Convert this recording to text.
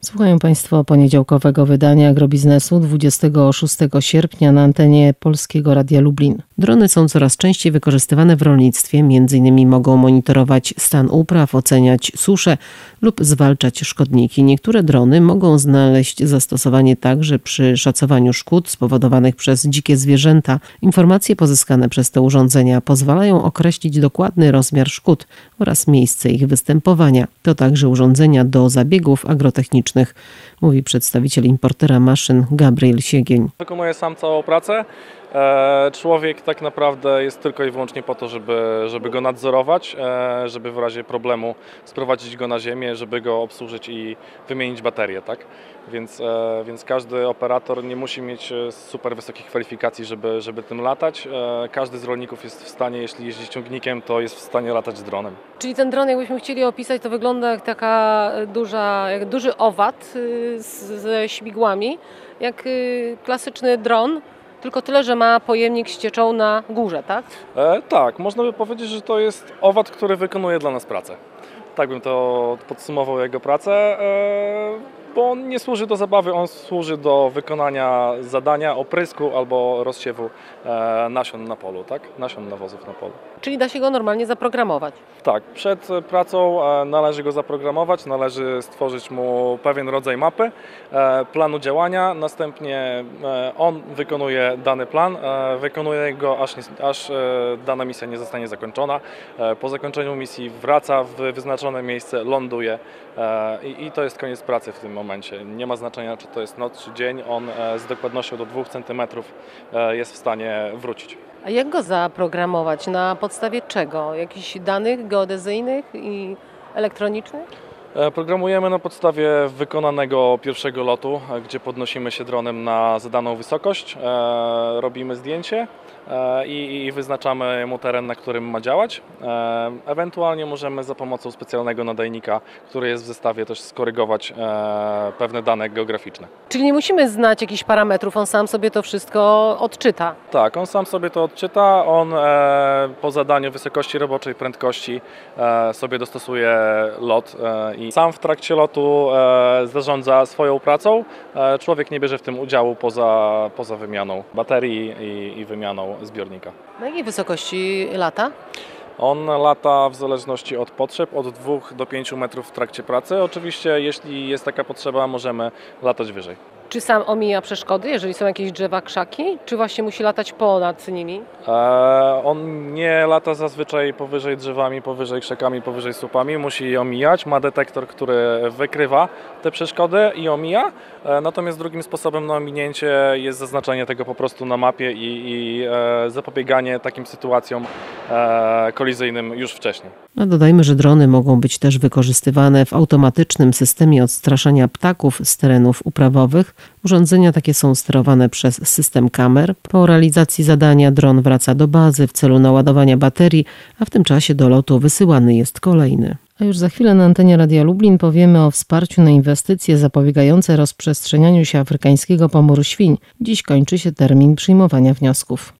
Słuchają Państwo poniedziałkowego wydania Agrobiznesu 26 sierpnia na antenie Polskiego Radia Lublin. Drony są coraz częściej wykorzystywane w rolnictwie, m.in. mogą monitorować stan upraw, oceniać suszę lub zwalczać szkodniki. Niektóre drony mogą znaleźć zastosowanie także przy szacowaniu szkód spowodowanych przez dzikie zwierzęta. Informacje pozyskane przez te urządzenia pozwalają określić dokładny rozmiar szkód oraz miejsce ich występowania. To także urządzenia do zabiegów agrotechnicznych, mówi przedstawiciel importera maszyn Gabriel Siegień. Wykonuję sam całą pracę. Człowiek tak naprawdę jest tylko i wyłącznie po to, żeby go nadzorować, żeby w razie problemu sprowadzić go na ziemię, żeby go obsłużyć i wymienić baterię, tak? Więc każdy operator nie musi mieć super wysokich kwalifikacji, żeby tym latać. Każdy z rolników jest w stanie, jeśli jeździ ciągnikiem, to jest w stanie latać z dronem. Czyli ten dron, jakbyśmy chcieli opisać, to wygląda jak jak duży owad ze śmigłami, jak klasyczny dron. Tylko tyle, że ma pojemnik z cieczą na górze, tak? Tak, można by powiedzieć, że to jest owad, który wykonuje dla nas pracę. Tak bym to podsumował jego pracę, bo on nie służy do zabawy, on służy do wykonania zadania oprysku albo rozsiewu nasion na polu, tak? Nasion nawozów na polu. Czyli da się go normalnie zaprogramować? Tak, przed pracą należy go zaprogramować, należy stworzyć mu pewien rodzaj mapy, planu działania, następnie on wykonuje dany plan, wykonuje go aż dana misja nie zostanie zakończona. Po zakończeniu misji wraca w wyznaczone miejsce, ląduje i to jest koniec pracy w tym momencie. Nie ma znaczenia, czy to jest noc, czy dzień, on z dokładnością do 2 cm jest w stanie wrócić. A jak go zaprogramować? Na podstawie czego? Jakichś danych geodezyjnych i elektronicznych? Programujemy na podstawie wykonanego pierwszego lotu, gdzie podnosimy się dronem na zadaną wysokość, robimy zdjęcie i wyznaczamy mu teren, na którym ma działać. Ewentualnie możemy za pomocą specjalnego nadajnika, który jest w zestawie, też skorygować pewne dane geograficzne. Czyli nie musimy znać jakichś parametrów, on sam sobie to wszystko odczyta? Tak, on sam sobie to odczyta, on po zadaniu wysokości roboczej, prędkości sobie dostosuje lot i sam w trakcie lotu zarządza swoją pracą. Człowiek nie bierze w tym udziału poza wymianą baterii i wymianą zbiornika. Na jakiej wysokości lata? On lata w zależności od potrzeb, od 2 do 5 metrów w trakcie pracy. Oczywiście, jeśli jest taka potrzeba, możemy latać wyżej. Czy sam omija przeszkody, jeżeli są jakieś drzewa, krzaki, czy właśnie musi latać ponad nimi? On nie lata zazwyczaj powyżej drzewami, powyżej krzakami, powyżej słupami, musi je omijać. Ma detektor, który wykrywa te przeszkody i omija. Natomiast drugim sposobem na ominięcie jest zaznaczenie tego po prostu na mapie i zapobieganie takim sytuacjom kolizyjnym już wcześniej. A dodajmy, że drony mogą być też wykorzystywane w automatycznym systemie odstraszania ptaków z terenów uprawowych. Urządzenia takie są sterowane przez system kamer. Po realizacji zadania dron wraca do bazy w celu naładowania baterii, a w tym czasie do lotu wysyłany jest kolejny. A już za chwilę na antenie Radia Lublin powiemy o wsparciu na inwestycje zapobiegające rozprzestrzenianiu się afrykańskiego pomoru świń. Dziś kończy się termin przyjmowania wniosków.